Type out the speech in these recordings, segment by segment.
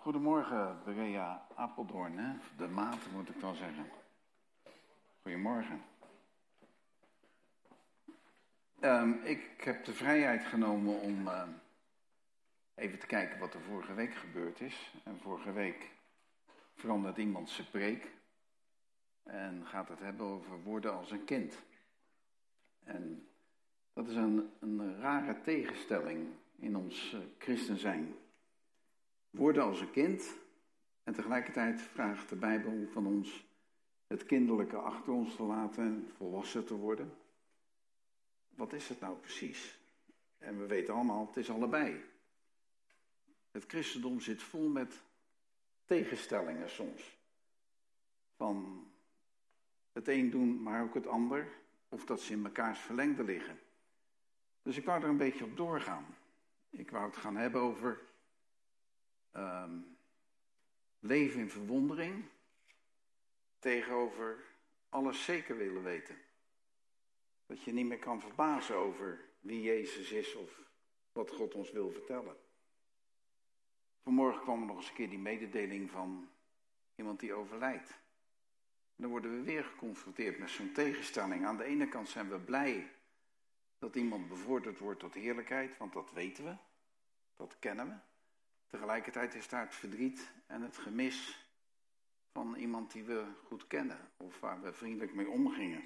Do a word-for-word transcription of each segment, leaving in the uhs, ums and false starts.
Goedemorgen, Berea Apeldoorn, hè? De Maat moet ik dan zeggen. Goedemorgen. Um, ik heb de vrijheid genomen om uh, even te kijken wat er vorige week gebeurd is. En vorige week verandert iemand zijn preek en gaat het hebben over worden als een kind. En dat is een, een rare tegenstelling in ons uh, christen zijn. Worden als een kind en tegelijkertijd vraagt de Bijbel van ons het kinderlijke achter ons te laten en volwassen te worden. Wat is het nou precies? En we weten allemaal, het is allebei. Het christendom zit vol met tegenstellingen soms. Van het een doen, maar ook het ander. Of dat ze in mekaars verlengde liggen. Dus ik wou er een beetje op doorgaan. Ik wou het gaan hebben over um, leven in verwondering tegenover alles zeker willen weten. Dat je niet meer kan verbazen over wie Jezus is of wat God ons wil vertellen. Vanmorgen kwam er nog eens een keer die mededeling van iemand die overlijdt. En dan worden we weer geconfronteerd met zo'n tegenstelling. Aan de ene kant zijn we blij dat iemand bevorderd wordt tot heerlijkheid, want dat weten we, dat kennen we. Tegelijkertijd is daar het verdriet en het gemis van iemand die we goed kennen of waar we vriendelijk mee omgingen.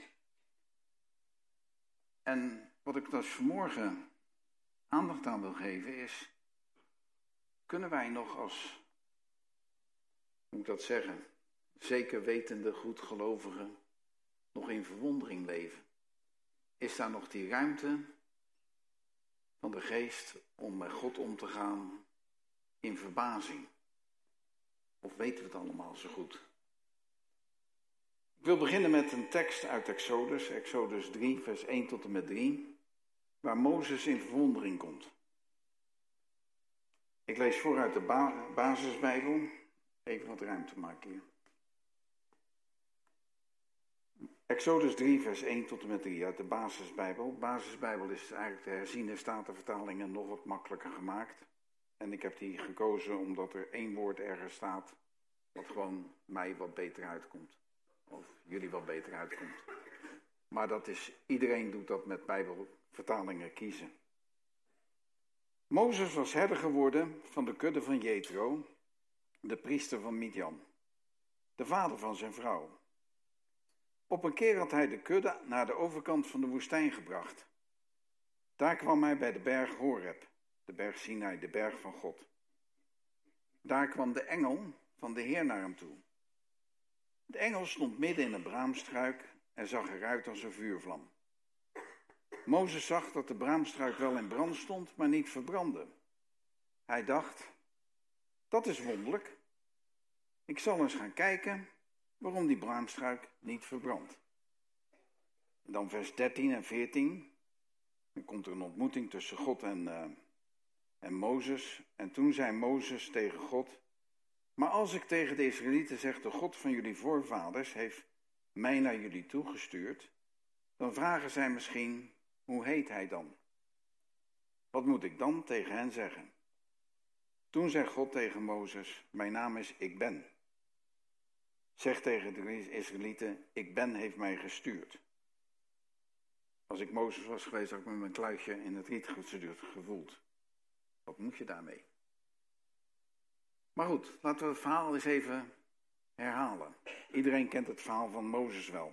En wat ik dus vanmorgen aandacht aan wil geven is, kunnen wij nog als, hoe moet ik dat zeggen, zeker wetende, goedgelovigen nog in verwondering leven? Is daar nog die ruimte van de geest om met God om te gaan in verbazing? Of weten we het allemaal zo goed? Ik wil beginnen met een tekst uit Exodus, Exodus drie, vers één tot en met drie, waar Mozes in verwondering komt. Ik lees vooruit de ba- basisbijbel, even wat ruimte maken hier. Exodus drie, vers één tot en met drie uit de basisbijbel. Basisbijbel is eigenlijk de herziene statenvertaling en nog wat makkelijker gemaakt. En ik heb die gekozen omdat er één woord ergens staat, wat gewoon mij wat beter uitkomt. Of jullie wat beter uitkomt. Maar dat is, iedereen doet dat met bijbelvertalingen kiezen. Mozes was herder geworden van de kudde van Jethro, de priester van Midian, de vader van zijn vrouw. Op een keer had hij de kudde naar de overkant van de woestijn gebracht. Daar kwam hij bij de berg Horeb, de berg Sinai, de berg van God. Daar kwam de engel van de Heer naar hem toe. De engel stond midden in een braamstruik en zag eruit als een vuurvlam. Mozes zag dat de braamstruik wel in brand stond, maar niet verbrandde. Hij dacht, dat is wonderlijk. Ik zal eens gaan kijken waarom die braamstruik niet verbrandt. En dan vers dertien en veertien. Dan komt er een ontmoeting tussen God en, uh, en Mozes. En toen zei Mozes tegen God, maar als ik tegen de Israëlieten zeg, de God van jullie voorvaders heeft mij naar jullie toegestuurd, dan vragen zij misschien, hoe heet hij dan? Wat moet ik dan tegen hen zeggen? Toen zei God tegen Mozes, mijn naam is Ik Ben. Zeg tegen de Israëlieten, Ik Ben heeft mij gestuurd. Als ik Mozes was geweest, had ik me met mijn kluitje in het riet gevoeld. Wat moet je daarmee? Maar goed, laten we het verhaal eens even herhalen. Iedereen kent het verhaal van Mozes wel.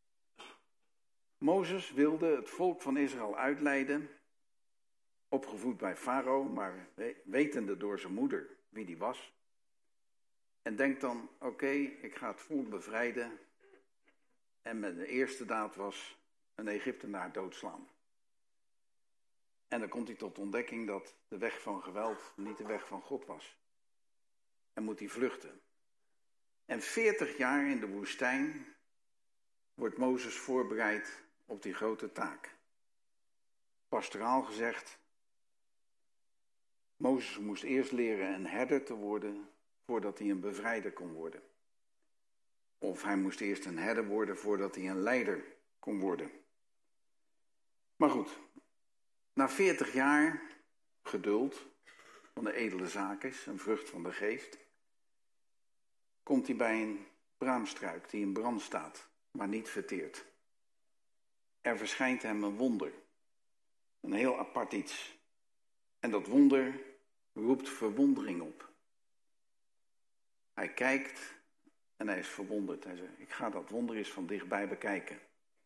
Mozes wilde het volk van Israël uitleiden, opgevoed bij Farao, maar wetende door zijn moeder wie die was. En denkt dan, oké, okay, ik ga het volk bevrijden. En mijn eerste daad was een Egyptenaar doodslaan. En dan komt hij tot ontdekking dat de weg van geweld niet de weg van God was. En moet hij vluchten. En veertig jaar in de woestijn wordt Mozes voorbereid op die grote taak. Pastoraal gezegd, Mozes moest eerst leren een herder te worden voordat hij een bevrijder kon worden. Of hij moest eerst een herder worden voordat hij een leider kon worden. Maar goed, na veertig jaar geduld, van de edele zaak is, een vrucht van de geest, komt hij bij een braamstruik die in brand staat, maar niet verteert. Er verschijnt hem een wonder, een heel apart iets. En dat wonder roept verwondering op. Hij kijkt en hij is verwonderd. Hij zegt, ik ga dat wonder eens van dichtbij bekijken.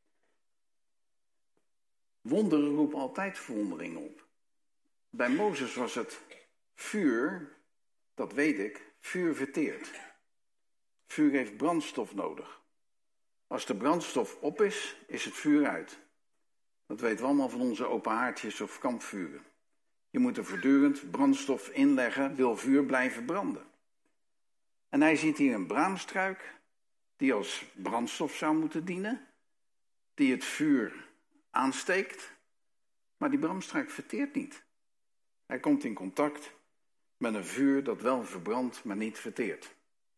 Wonderen roepen altijd verwondering op. Bij Mozes was het vuur, dat weet ik, vuur verteert. Vuur heeft brandstof nodig. Als de brandstof op is, is het vuur uit. Dat weten we allemaal van onze open haardjes of kampvuren. Je moet er voortdurend brandstof inleggen, wil vuur blijven branden. En hij ziet hier een braamstruik die als brandstof zou moeten dienen, die het vuur aansteekt, maar die braamstruik verteert niet. Hij komt in contact met een vuur dat wel verbrandt, maar niet verteert.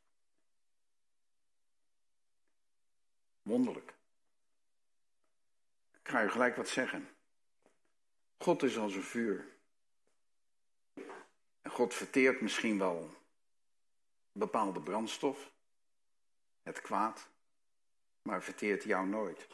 Wonderlijk. Ik ga u gelijk wat zeggen. God is als een vuur. En God verteert misschien wel bepaalde brandstof, het kwaad, maar verteert jou nooit.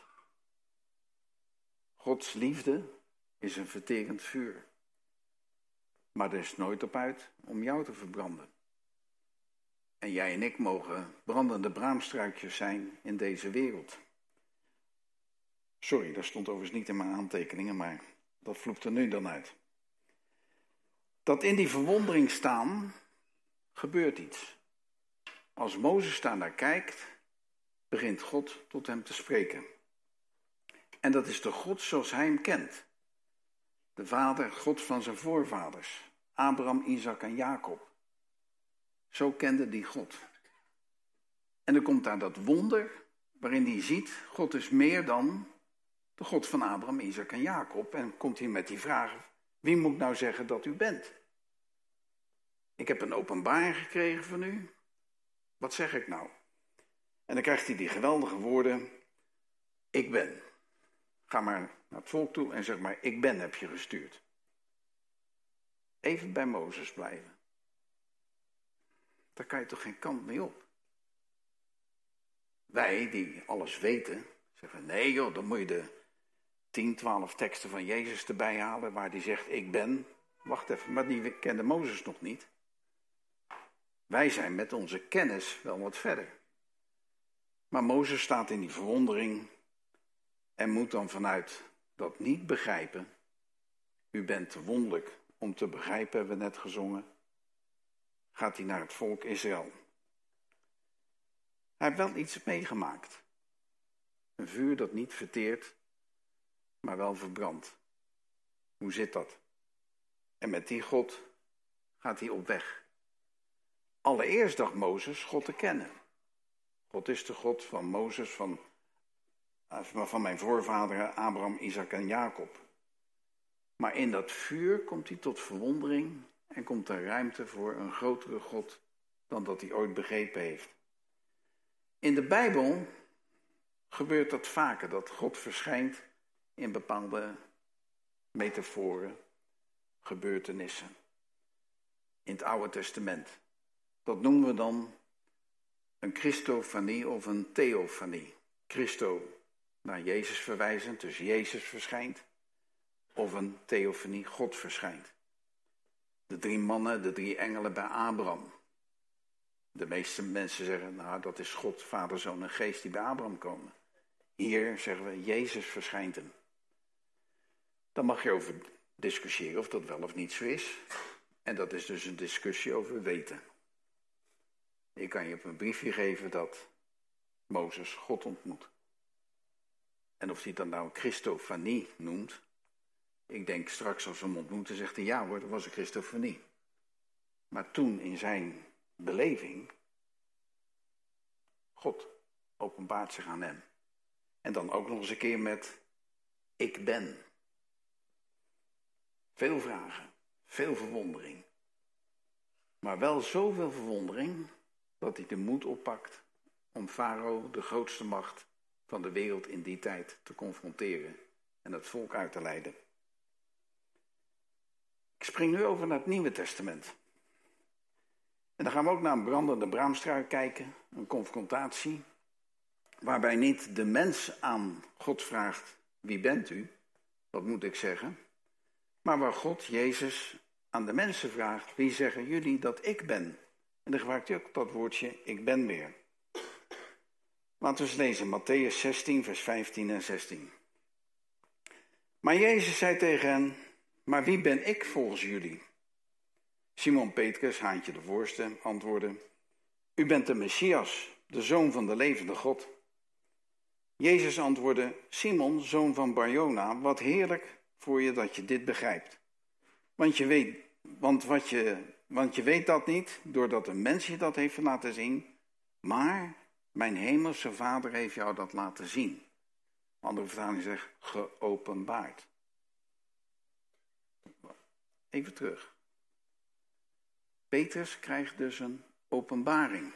Gods liefde is een verterend vuur. Maar er is nooit op uit om jou te verbranden. En jij en ik mogen brandende braamstruikjes zijn in deze wereld. Sorry, dat stond overigens niet in mijn aantekeningen, maar dat vloept er nu dan uit. Dat in die verwondering staan, gebeurt iets. Als Mozes daar naar kijkt, begint God tot hem te spreken. En dat is de God zoals hij hem kent. De vader, God van zijn voorvaders. Abraham, Isaac en Jacob. Zo kende die God. En dan komt daar dat wonder, waarin hij ziet, God is meer dan de God van Abraham, Isaac en Jacob. En komt hij met die vraag, wie moet ik nou zeggen dat u bent? Ik heb een openbaring gekregen van u. Wat zeg ik nou? En dan krijgt hij die geweldige woorden, ik ben. Ga maar naar het volk toe en zeg maar, ik ben heb je gestuurd. Even bij Mozes blijven. Daar kan je toch geen kant mee op? Wij, die alles weten, zeggen, nee joh, dan moet je de tien, twaalf teksten van Jezus erbij halen, waar die zegt, ik ben. Wacht even, maar die kende Mozes nog niet. Wij zijn met onze kennis wel wat verder. Maar Mozes staat in die verwondering en moet dan vanuit dat niet begrijpen. U bent te wonderlijk om te begrijpen, hebben we net gezongen. Gaat hij naar het volk Israël. Hij heeft wel iets meegemaakt. Een vuur dat niet verteert, maar wel verbrandt. Hoe zit dat? En met die God gaat hij op weg. Allereerst dacht Mozes God te kennen. God is de God van Mozes, van, van mijn voorvaderen Abraham, Isaac en Jacob. Maar in dat vuur komt hij tot verwondering en komt er ruimte voor een grotere God dan dat hij ooit begrepen heeft. In de Bijbel gebeurt dat vaker, dat God verschijnt in bepaalde metaforen, gebeurtenissen. In het Oude Testament. Dat noemen we dan een Christofanie of een theofanie. Christo naar Jezus verwijzend, dus Jezus verschijnt. Of een theofanie, God verschijnt. De drie mannen, de drie engelen bij Abraham. De meeste mensen zeggen, nou dat is God, Vader, Zoon en Geest die bij Abraham komen. Hier zeggen we, Jezus verschijnt hem. Dan mag je over discussiëren of dat wel of niet zo is. En dat is dus een discussie over weten. Ik kan je op een briefje geven dat Mozes God ontmoet. En of hij dan nou Christofanie noemt. Ik denk straks als we hem ontmoeten zegt hij ja hoor, dat was een Christofanie. Maar toen in zijn beleving, God openbaart zich aan hem. En dan ook nog eens een keer met ik ben. Veel vragen, veel verwondering. Maar wel zoveel verwondering dat hij de moed oppakt om Farao, de grootste macht van de wereld in die tijd, te confronteren en het volk uit te leiden. Ik spring nu over naar het Nieuwe Testament. En dan gaan we ook naar een brandende braamstruik kijken, een confrontatie, waarbij niet de mens aan God vraagt, wie bent u? Wat moet ik zeggen? Maar waar God, Jezus, aan de mensen vraagt, wie zeggen jullie dat ik ben? En dan gebruikt hij ook dat woordje, ik ben weer. Laten we eens lezen, Mattheüs zestien, vers vijftien en zestien. Maar Jezus zei tegen hen, maar wie ben ik volgens jullie? Simon Petrus, haantje de voorste, antwoordde, u bent de Messias, de zoon van de levende God. Jezus antwoordde, Simon, zoon van Barjona, wat heerlijk voor je dat je dit begrijpt. Want je weet, want wat je, want je weet dat niet, doordat een mens je dat heeft laten zien, maar mijn hemelse Vader heeft jou dat laten zien. Andere vertaling zegt, geopenbaard. Even terug. Petrus krijgt dus een openbaring.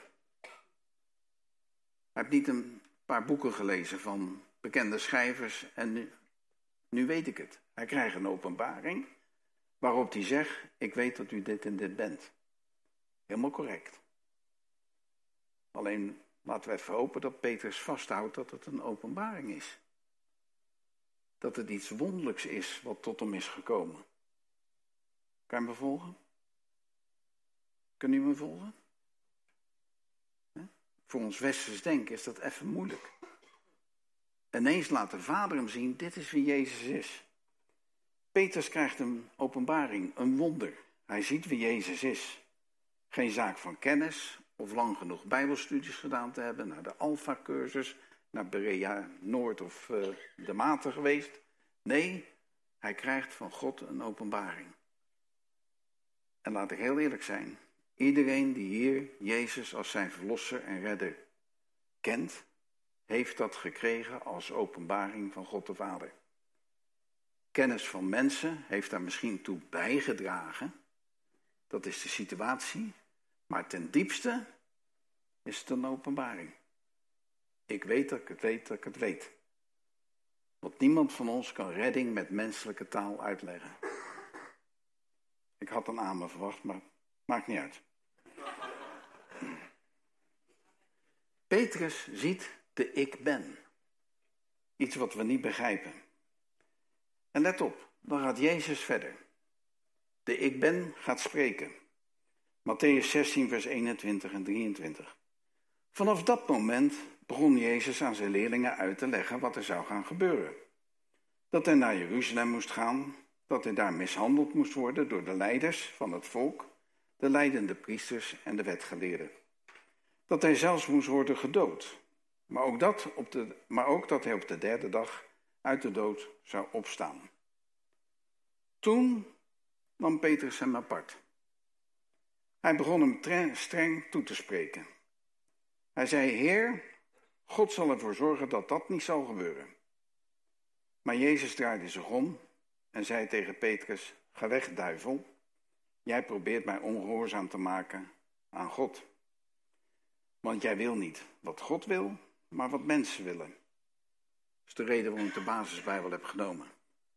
Hij heeft niet een paar boeken gelezen van bekende schrijvers en nu, nu weet ik het. Hij krijgt een openbaring waarop hij zegt, ik weet dat u dit en dit bent. Helemaal correct. Alleen laten we even hopen dat Petrus vasthoudt dat het een openbaring is. Dat het iets wonderlijks is wat tot hem is gekomen. Kan je me volgen? Kunnen u me volgen? He? Voor ons westers denken is dat even moeilijk. Ineens laat de Vader hem zien, dit is wie Jezus is. Petrus krijgt een openbaring, een wonder. Hij ziet wie Jezus is. Geen zaak van kennis of lang genoeg bijbelstudies gedaan te hebben, naar de Alpha-cursus, naar Berea Noord of uh, de Maten geweest. Nee, hij krijgt van God een openbaring. En laat ik heel eerlijk zijn, iedereen die hier Jezus als zijn verlosser en redder kent, heeft dat gekregen als openbaring van God de Vader. Kennis van mensen heeft daar misschien toe bijgedragen. Dat is de situatie. Maar ten diepste is het een openbaring. Ik weet dat ik het weet dat ik het weet. Want niemand van ons kan redding met menselijke taal uitleggen. Ik had een amen verwacht, maar maakt niet uit. Petrus ziet de ik ben. Iets wat we niet begrijpen. En let op, dan gaat Jezus verder. De ik ben gaat spreken. Mattheüs zestien, vers eenentwintig en drieëntwintig. Vanaf dat moment begon Jezus aan zijn leerlingen uit te leggen wat er zou gaan gebeuren. Dat hij naar Jeruzalem moest gaan, dat hij daar mishandeld moest worden door de leiders van het volk, de leidende priesters en de wetgeleerden. Dat hij zelfs moest worden gedood, maar ook dat, op de, maar ook dat hij op de derde dag uit de dood zou opstaan. Toen nam Petrus hem apart. Hij begon hem streng toe te spreken. Hij zei, Heer, God zal ervoor zorgen dat dat niet zal gebeuren. Maar Jezus draaide zich om en zei tegen Petrus, ga weg, duivel. Jij probeert mij ongehoorzaam te maken aan God. Want jij wil niet wat God wil, maar wat mensen willen. Dat is de reden waarom ik de basisbijbel heb genomen.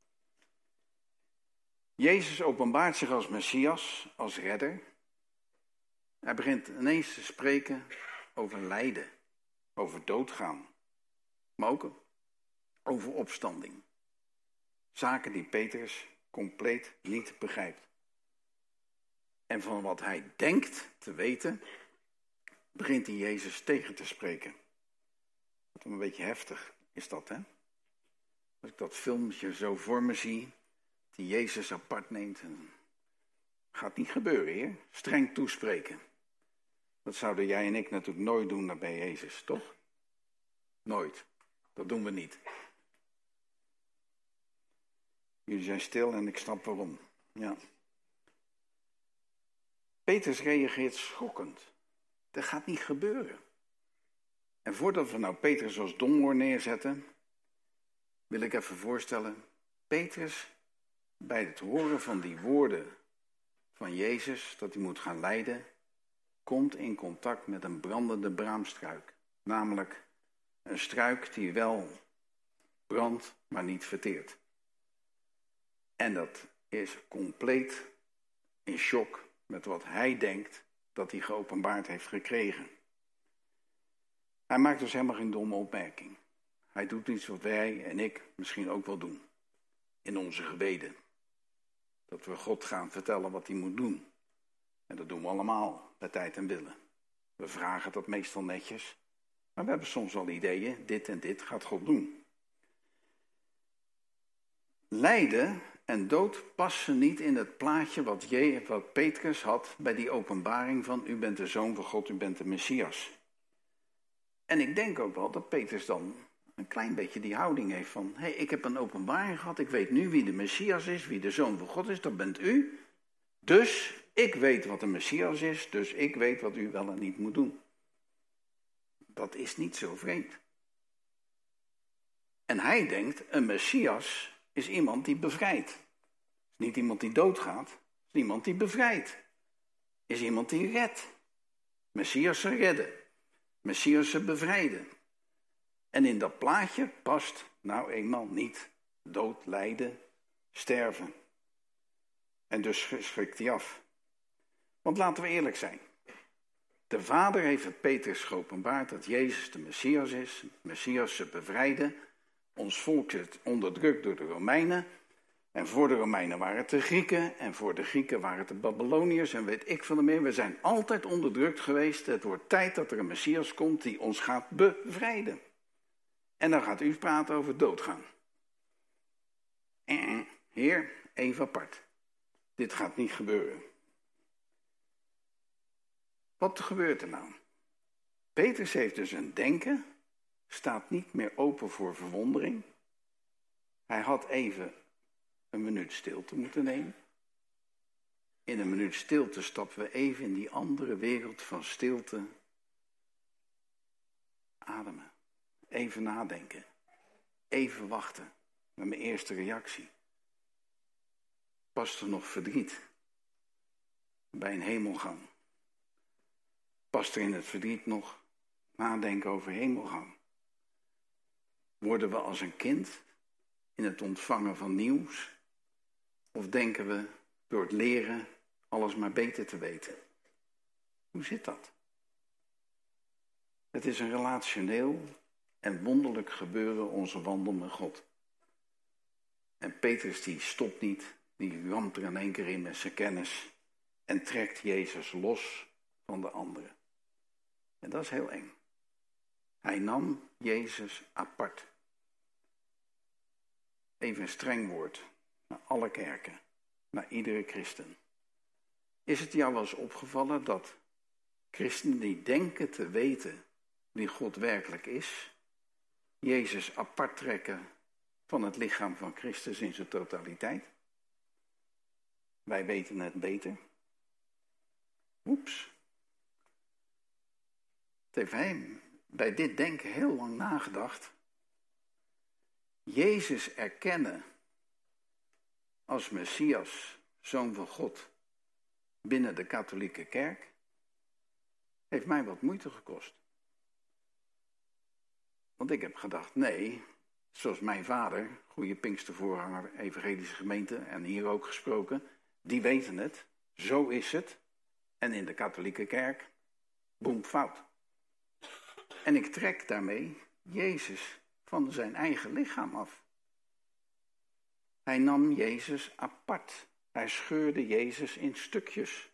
Jezus openbaart zich als Messias, als redder. Hij begint ineens te spreken over lijden, over doodgaan, maar ook over opstanding. Zaken die Petrus compleet niet begrijpt. En van wat hij denkt te weten, begint hij Jezus tegen te spreken. Wat een beetje heftig is dat, hè? Als ik dat filmpje zo voor me zie, die Jezus apart neemt. En... gaat niet gebeuren, heer. Streng toespreken. Dat zouden jij en ik natuurlijk nooit doen bij Jezus, toch? Nooit. Dat doen we niet. Jullie zijn stil en ik snap waarom. Ja. Petrus reageert schokkend. Dat gaat niet gebeuren. En voordat we nou Petrus als domhoor neerzetten, wil ik even voorstellen, Petrus, bij het horen van die woorden van Jezus, dat hij moet gaan lijden, komt in contact met een brandende braamstruik. Namelijk een struik die wel brandt, maar niet verteert. En dat is compleet in shock met wat hij denkt dat hij geopenbaard heeft gekregen. Hij maakt dus helemaal geen domme opmerking. Hij doet iets wat wij en ik misschien ook wel doen. In onze gebeden. Dat we God gaan vertellen wat hij moet doen. En dat doen we allemaal, bij tijd en willen. We vragen dat meestal netjes. Maar we hebben soms wel ideeën, dit en dit gaat God doen. Lijden en dood passen niet in het plaatje wat, Je, wat Petrus had bij die openbaring van u bent de Zoon van God, u bent de Messias. En ik denk ook wel dat Petrus dan een klein beetje die houding heeft van, hé, hey, ik heb een openbaring gehad, ik weet nu wie de Messias is, wie de Zoon van God is, dat bent u. Dus ik weet wat de Messias is, dus ik weet wat u wel en niet moet doen. Dat is niet zo vreemd. En hij denkt, een Messias is iemand die bevrijdt. Is niet iemand die doodgaat, is iemand die bevrijdt. Is iemand die redt. Messias ze redden. Messias ze bevrijden. En in dat plaatje past nou eenmaal niet dood, lijden, sterven. En dus schrikt hij af. Want laten we eerlijk zijn. De Vader heeft het Petrus geopenbaard dat Jezus de Messias is. Messias ze bevrijden. Ons volk zit onderdrukt door de Romeinen. En voor de Romeinen waren het de Grieken. En voor de Grieken waren het de Babyloniërs. En weet ik veel meer. We zijn altijd onderdrukt geweest. Het wordt tijd dat er een Messias komt die ons gaat bevrijden. En dan gaat u praten over doodgaan. Eh, heer, even apart. Dit gaat niet gebeuren. Wat gebeurt er nou? Petrus heeft dus een denken, staat niet meer open voor verwondering. Hij had even een minuut stilte moeten nemen. In een minuut stilte stappen we even in die andere wereld van stilte. Ademen. Even nadenken. Even wachten. Met mijn eerste reactie. Past er nog verdriet bij een hemelgang? Past er in het verdriet nog nadenken over hemelgang? Worden we als een kind in het ontvangen van nieuws? Of denken we door het leren alles maar beter te weten? Hoe zit dat? Het is een relationeel en wonderlijk gebeuren onze wandel met God. En Petrus die stopt niet, die ramt er in één keer in met zijn kennis en trekt Jezus los van de anderen. En dat is heel eng. Hij nam Jezus apart. Even een streng woord naar alle kerken, naar iedere christen. Is het jou wel eens opgevallen dat christenen die denken te weten wie God werkelijk is, Jezus apart trekken van het lichaam van Christus in zijn totaliteit? Wij weten het beter. Oeps. Het heeft hij bij dit denken heel lang nagedacht. Jezus erkennen als Messias, Zoon van God, binnen de katholieke kerk, heeft mij wat moeite gekost. Want ik heb gedacht, nee, zoals mijn vader, goede Pinkstervoorganger, evangelische gemeente, en hier ook gesproken, die weten het, zo is het. En in de katholieke kerk, boem, fout. En ik trek daarmee Jezus van zijn eigen lichaam af. Hij nam Jezus apart. Hij scheurde Jezus in stukjes.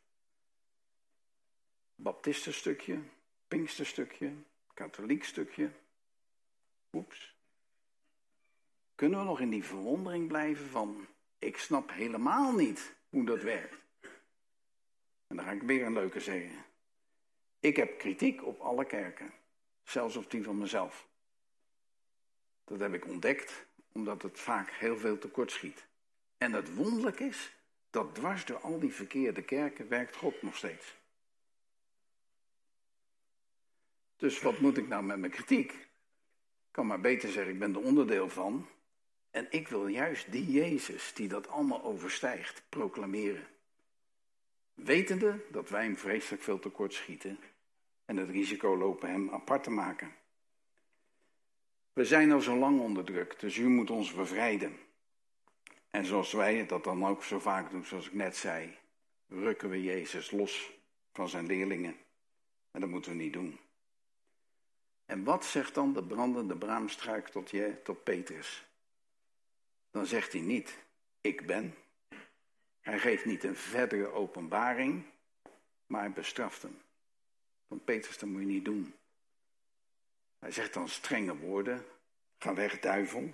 Baptistenstukje, Pinksterstukje, katholiek stukje. Oeps. Kunnen we nog in die verwondering blijven van, ik snap helemaal niet hoe dat werkt. En dan ga ik weer een leuke zeggen. Ik heb kritiek op alle kerken. Zelfs op die van mezelf. Dat heb ik ontdekt, omdat het vaak heel veel tekort schiet. En het wonderlijk is, dat dwars door al die verkeerde kerken werkt God nog steeds. Dus wat moet ik nou met mijn kritiek? Ik kan maar beter zeggen, ik ben er onderdeel van. En ik wil juist die Jezus, die dat allemaal overstijgt, proclameren. Wetende dat wij hem vreselijk veel tekort schieten en het risico lopen hem apart te maken. We zijn al zo lang onderdrukt, dus u moet ons bevrijden. En zoals wij dat dan ook zo vaak doen, zoals ik net zei, rukken we Jezus los van zijn leerlingen. En dat moeten we niet doen. En wat zegt dan de brandende braamstruik tot, je, tot Petrus? Dan zegt hij niet, ik ben. Hij geeft niet een verdere openbaring, maar hij bestraft hem. Want Petrus, dat moet je niet doen. Hij zegt dan strenge woorden. Ga weg, duivel.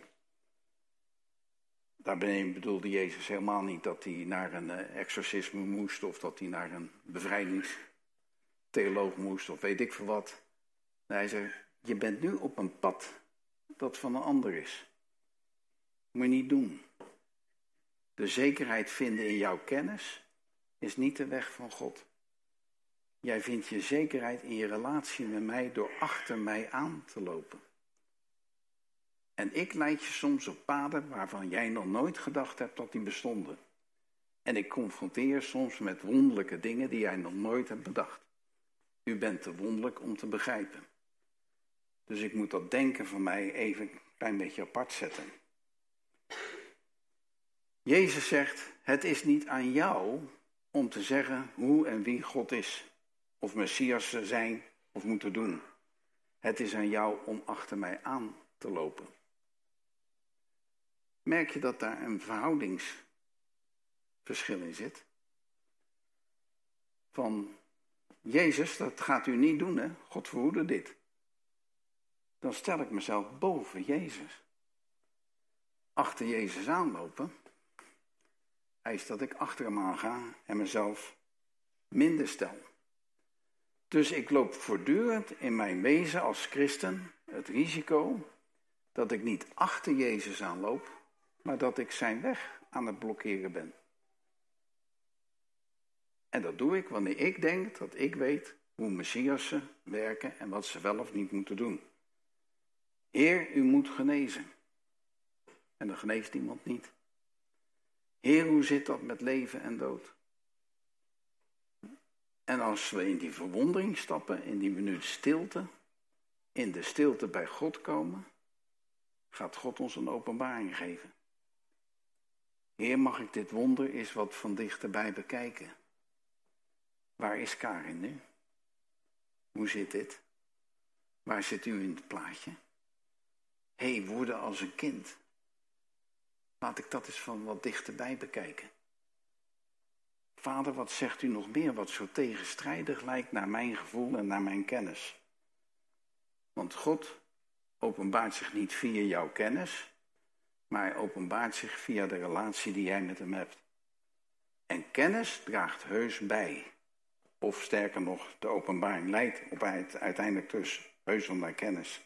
Daarbij bedoelde Jezus helemaal niet dat hij naar een exorcisme moest, of dat hij naar een bevrijdingstheoloog moest, of weet ik veel wat. Hij zegt, je bent nu op een pad dat van een ander is. Moet je niet doen. De zekerheid vinden in jouw kennis is niet de weg van God. Jij vindt je zekerheid in je relatie met mij door achter mij aan te lopen. En ik leid je soms op paden waarvan jij nog nooit gedacht hebt dat die bestonden. En ik confronteer je soms met wonderlijke dingen die jij nog nooit hebt bedacht. U bent te wonderlijk om te begrijpen. Dus ik moet dat denken van mij even een klein beetje apart zetten. Jezus zegt, het is niet aan jou om te zeggen hoe en wie God is. Of Messias zijn of moeten doen. Het is aan jou om achter mij aan te lopen. Merk je dat daar een verhoudingsverschil in zit? Van Jezus, dat gaat u niet doen, hè? God verhoede dit. Dan stel ik mezelf boven Jezus. Achter Jezus aanlopen, eist dat ik achter hem aanga en mezelf minder stel. Dus ik loop voortdurend in mijn wezen als christen het risico dat ik niet achter Jezus aanloop, maar dat ik zijn weg aan het blokkeren ben. En dat doe ik wanneer ik denk dat ik weet hoe Messiassen werken en wat ze wel of niet moeten doen. Heer, u moet genezen. En dan geneest iemand niet. Heer, hoe zit dat met leven en dood? En als we in die verwondering stappen, in die minuut stilte, in de stilte bij God komen, gaat God ons een openbaring geven. Heer, mag ik dit wonder eens wat van dichterbij bekijken? Waar is Karin nu? Hoe zit dit? Waar zit u in het plaatje? Hé, hey, worden als een kind. Laat ik dat eens van wat dichterbij bekijken. Vader, wat zegt u nog meer wat zo tegenstrijdig lijkt naar mijn gevoel en naar mijn kennis? Want God openbaart zich niet via jouw kennis, maar hij openbaart zich via de relatie die jij met hem hebt. En kennis draagt heus bij. Of sterker nog, de openbaring leidt op het, uiteindelijk dus heus om naar kennis.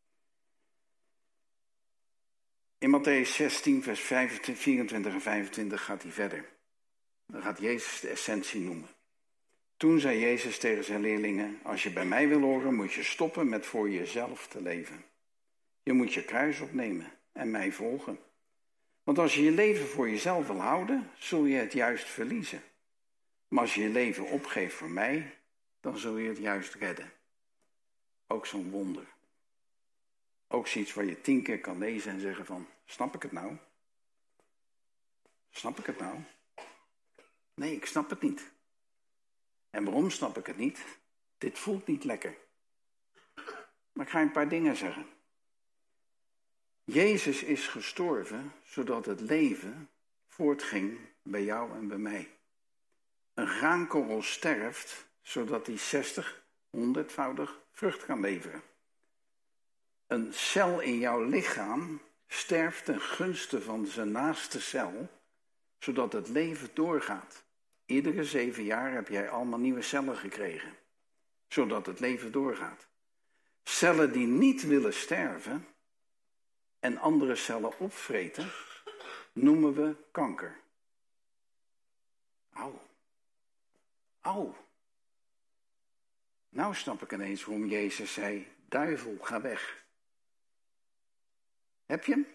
In Mattheüs zestien, vers vierentwintig en vijfentwintig gaat hij verder. Dan gaat Jezus de essentie noemen. Toen zei Jezus tegen zijn leerlingen, als je bij mij wil horen, moet je stoppen met voor jezelf te leven. Je moet je kruis opnemen en mij volgen. Want als je je leven voor jezelf wil houden, zul je het juist verliezen. Maar als je je leven opgeeft voor mij, dan zul je het juist redden. Ook zo'n wonder. Ook zoiets waar je tien keer kan lezen en zeggen van, snap ik het nou? Snap ik het nou? Nee, ik snap het niet. En waarom snap ik het niet? Dit voelt niet lekker. Maar ik ga een paar dingen zeggen. Jezus is gestorven, zodat het leven voortging bij jou en bij mij. Een graankorrel sterft, zodat hij zestig, honderdvoudig vrucht kan leveren. Een cel in jouw lichaam sterft ten gunste van zijn naaste cel, zodat het leven doorgaat. Iedere zeven jaar heb jij allemaal nieuwe cellen gekregen, zodat het leven doorgaat. Cellen die niet willen sterven en andere cellen opvreten, noemen we kanker. Au. Au. Nou snap ik ineens waarom Jezus zei, duivel, ga weg. Heb je hem?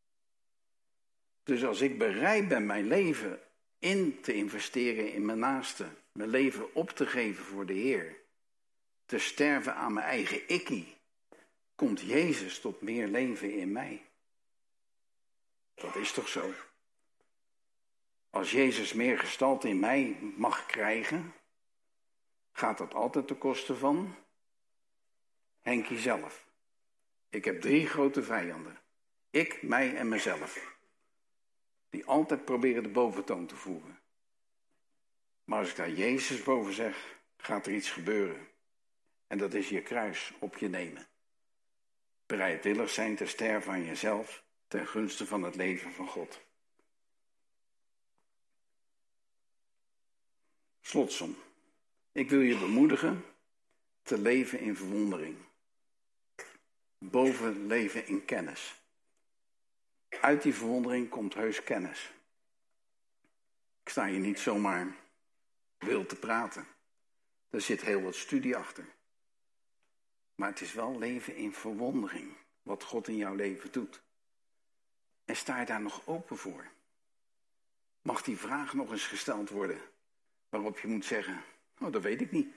Dus als ik bereid ben mijn leven in te investeren in mijn naaste, mijn leven op te geven voor de Heer, te sterven aan mijn eigen ikkie, komt Jezus tot meer leven in mij. Dat is toch zo? Als Jezus meer gestalte in mij mag krijgen, Gaat dat altijd ten koste van Henkie zelf? Ik heb drie grote vijanden. Ik, mij en mezelf. Die altijd proberen de boventoon te voeren. Maar als ik daar Jezus boven zeg, gaat er iets gebeuren. En dat is je kruis op je nemen. Bereidwillig zijn te sterven aan jezelf ten gunste van het leven van God. Slotsom. Ik wil je bemoedigen te leven in verwondering. Boven leven in kennis. Uit die verwondering komt heus kennis. Ik sta hier niet zomaar wild te praten. Er zit heel wat studie achter. Maar het is wel leven in verwondering. Wat God in jouw leven doet. En sta je daar nog open voor? Mag die vraag nog eens gesteld worden? Waarop je moet zeggen, oh, dat weet ik niet.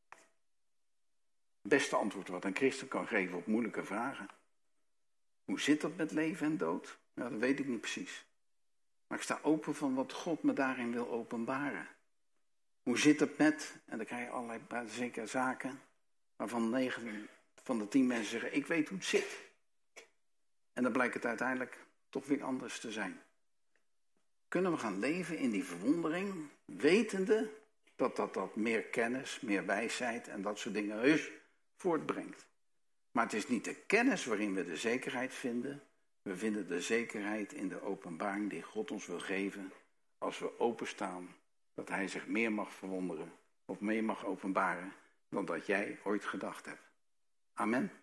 Het beste antwoord wat een christen kan geven op moeilijke vragen. Hoe zit dat met leven en dood? Nou, dat weet ik niet precies. Maar ik sta open van wat God me daarin wil openbaren. Hoe zit het met, en dan krijg je allerlei zeker zaken, waarvan negen van de tien mensen zeggen, ik weet hoe het zit. En dan blijkt het uiteindelijk toch weer anders te zijn. Kunnen we gaan leven in die verwondering, wetende dat dat, dat meer kennis, meer wijsheid en dat soort dingen heus voortbrengt. Maar het is niet de kennis waarin we de zekerheid vinden. We vinden de zekerheid in de openbaring die God ons wil geven als we openstaan. Dat hij zich meer mag verwonderen of meer mag openbaren dan dat jij ooit gedacht hebt. Amen.